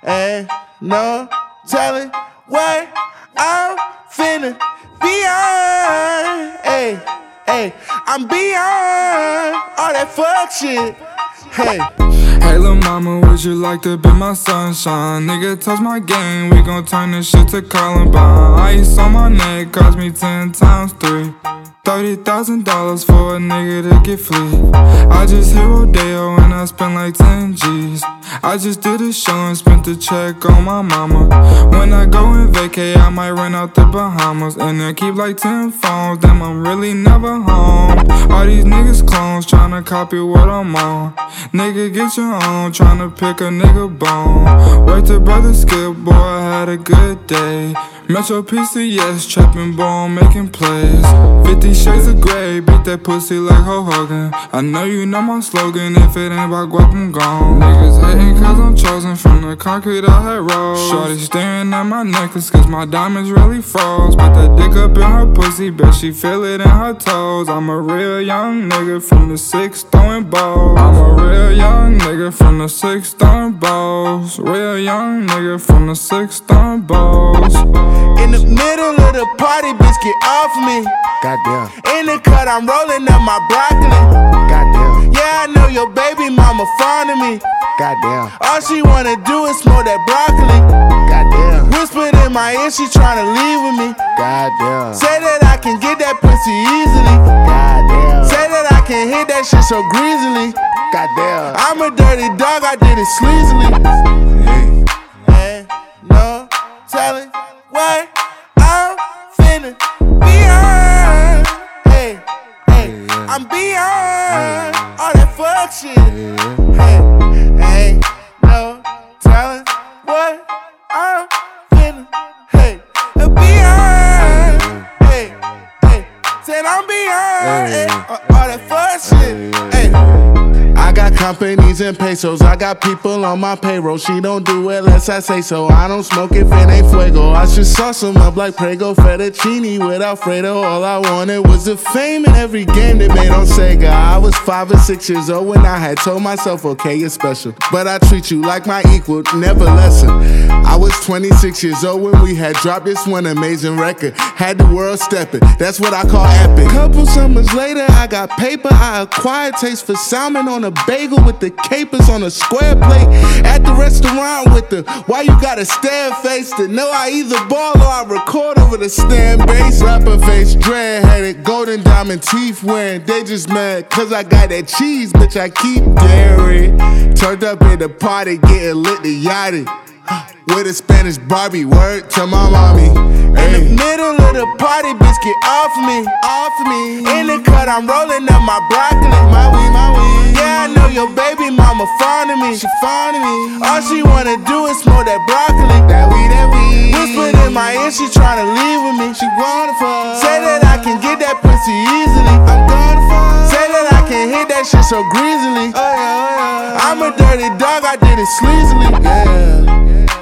Ain't no telling what I'm finna beyond. Hey, I'm beyond all that fuck shit. Hey. Hey lil' mama, would you like to be my sunshine? Nigga, touch my game, we gon' turn this shit to Columbine. Ice on my neck cost me 10 times 3. $30,000 for a nigga to get free. I just hit Rodeo and I spent like 10 G's. I just did a show and spent the check on my mama. When I go and vacay, I might rent out the Bahamas. And then keep like 10 phones, damn I'm really never home. All these niggas clones tryna copy what I'm on. Nigga get your own, tryna pick a nigga bone. Worked to brother Skip, boy I had a good day. Metro PCS, trapping ball, making plays. 50 shades of gray, beat that pussy like Hulk Hogan. I know you know my slogan, if it ain't about guap, I'm gone. Niggas hating cause I'm chosen, from the concrete I had rose. Shorty staring at my necklace cause my diamonds really froze. Put that dick up in her pussy, bet she feel it in her toes. I'm a real young nigga from the 6 throwing balls. I'm a real young nigga from the 6 throwing balls. Real young nigga from the 6 throwing balls. In the middle of the party, bitch, get off me. Goddamn. In the cut, I'm rolling up my broccoli. Goddamn. Yeah, I know your baby mama fond of me. Goddamn. All she wanna do is smoke that broccoli. Goddamn. Whispered in my ear, she tryna leave with me. Goddamn. Say that I can get that pussy easily. Goddamn. Say that I can hit that shit so greasily. Goddamn. I'm a dirty dog, I did it sleazily. Ain't no telling what I'm finna beyond. Hey, I'm beyond all that fuck shit. Hey, ain't no telling what I'm finna beyond. Hey, said I'm beyond all that fuck shit. I got companies and pesos, I got people on my payroll. She don't do it unless I say so. I don't smoke if it ain't fuego. I should sauce 'em up like Prego, fettuccine with Alfredo. All I wanted was the fame in every game they made on Sega. I was 5 or 6 years old when I had told myself, okay, you're special, but I treat you like my equal, never lesser. I was 26 years old when we had dropped this one amazing record. Had the world stepping, that's what I call epic. Couple summers later, I got paper. I acquired taste for salmon on a bagel with the capers on a square plate. At the restaurant with the why you gotta stare face to know I either ball or I record over the stand bass. Rapper face, dread-headed, golden diamond teeth wearing. They just mad cause I got that cheese, bitch, I keep daring. Turned up at the party, getting lit the yachty. With a Spanish Barbie, word to my mommy. In the middle of the party, bitch, get off me. In the cut, I'm rolling up my broccoli. My weed. Yeah, I know your baby mama fond of me. She fond of me. All she wanna do is smoke that broccoli. That weed. Whispered in my ear, she tryna leave with me. She wanna fuck. Say that I can get that pussy easily. I'm gonna fuck. Say that I can hit that shit so greasily. Oh yeah. I'm a dirty dog, I did it sleazily. Yeah.